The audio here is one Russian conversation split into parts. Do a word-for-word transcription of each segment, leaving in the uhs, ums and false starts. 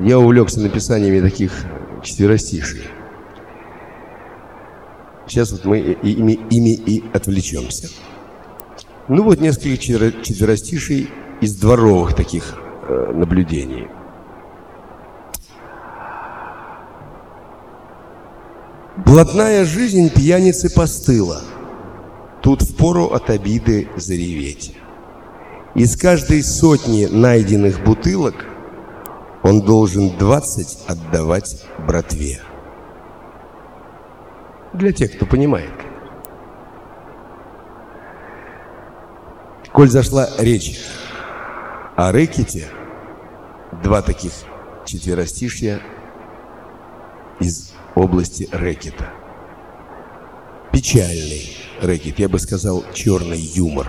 я увлекся написаниями таких четверостишей. Сейчас вот мы ими, ими и отвлечемся. Ну вот несколько четверостишей из дворовых таких э, наблюдений. Блатная жизнь пьяницы постыла, тут впору от обиды зареветь. Из каждой сотни найденных бутылок он должен двадцать отдавать братве. Для тех, кто понимает. Коль зашла речь о рэкете, два таких четверостишья из области рэкета. Печальный рэкет, я бы сказал, черный юмор.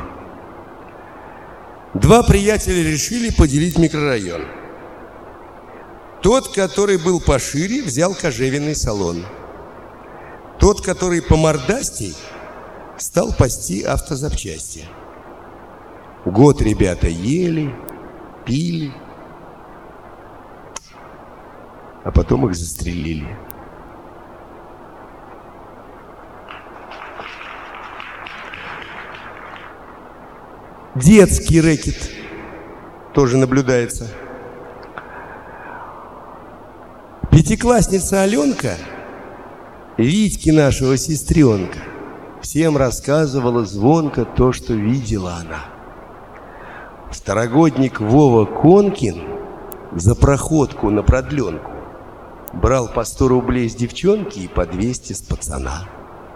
Два приятеля решили поделить микрорайон. Тот, который был пошире, взял кожевенный салон. Тот, который помордастей, стал пасти автозапчасти. Год ребята ели, пили, а потом их застрелили. Детский рэкет тоже наблюдается. Пятиклассница Аленка, Витьки нашего сестренка, всем рассказывала звонко то, что видела она. Второгодник Вова Конкин за проходку на продленку брал по сто рублей с девчонки и по двести с пацана.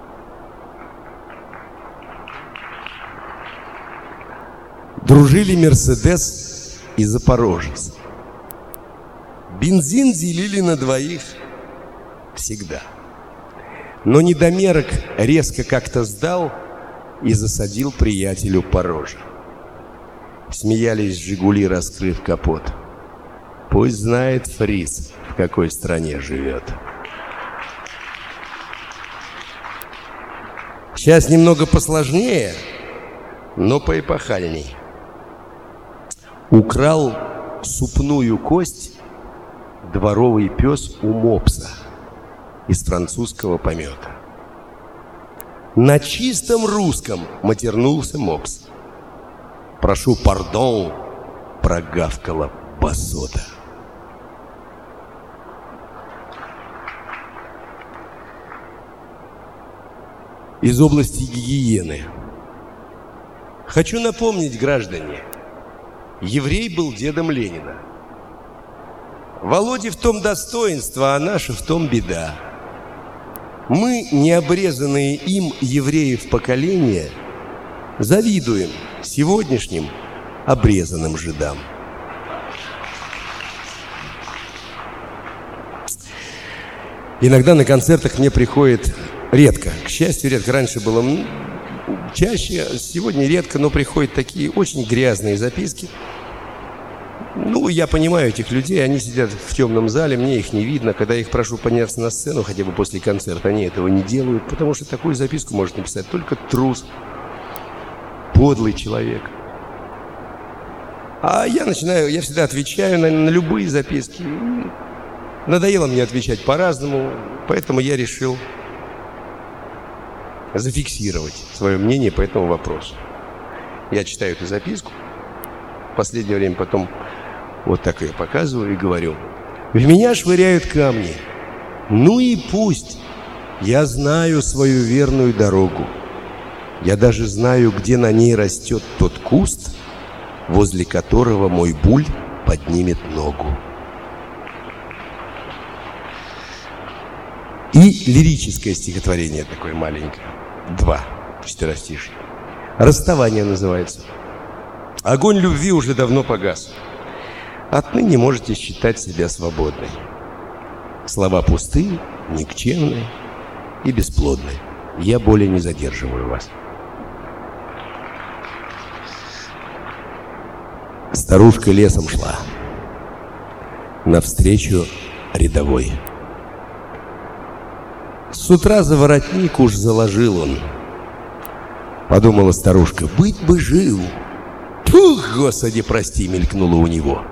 Дружили Мерседес и Запорожец. Бензин делили на двоих всегда. Но недомерок резко как-то сдал и засадил приятелю по роже. Смеялись «Жигули», раскрыв капот. Пусть знает фриц, в какой стране живет. Сейчас немного посложнее, но поэпохальней. Украл супную кость дворовый пес у мопса из французского помета. На чистом русском матернулся мопс. «Прошу пардон», прогавкала басота. Из области гигиены. Хочу напомнить, граждане, еврей был дедом Ленина. Володе в том достоинство, а наша в том беда. Мы, необрезанные им евреев поколения, завидуем сегодняшним обрезанным жидам. Иногда на концертах мне приходит редко, к счастью, редко, раньше было чаще, сегодня редко, но приходят такие очень грязные записки. Ну, я понимаю этих людей, они сидят в темном зале, мне их не видно. Когда я их прошу подняться на сцену, хотя бы после концерта, они этого не делают, потому что такую записку может написать только трус, подлый человек. А я начинаю, я всегда отвечаю на, на любые записки. Надоело мне отвечать по-разному, поэтому я решил зафиксировать свое мнение по этому вопросу. Я читаю эту записку, в последнее время потом вот так ее показываю и говорю: в меня швыряют камни. Ну и пусть. Я знаю свою верную дорогу. Я даже знаю, где на ней растет тот куст, возле которого мой буль поднимет ногу. И лирическое стихотворение такое маленькое. Два четверостишья. «Расставание» называется. Огонь любви уже давно погас. Отныне можете считать себя свободной. Слова пустые, никчемные и бесплодные. Я более не задерживаю вас. Старушка лесом шла. Навстречу рядовой. С утра за воротник уж заложил он. Подумала старушка: быть бы жил. Фух, Господи, прости, мелькнуло у него.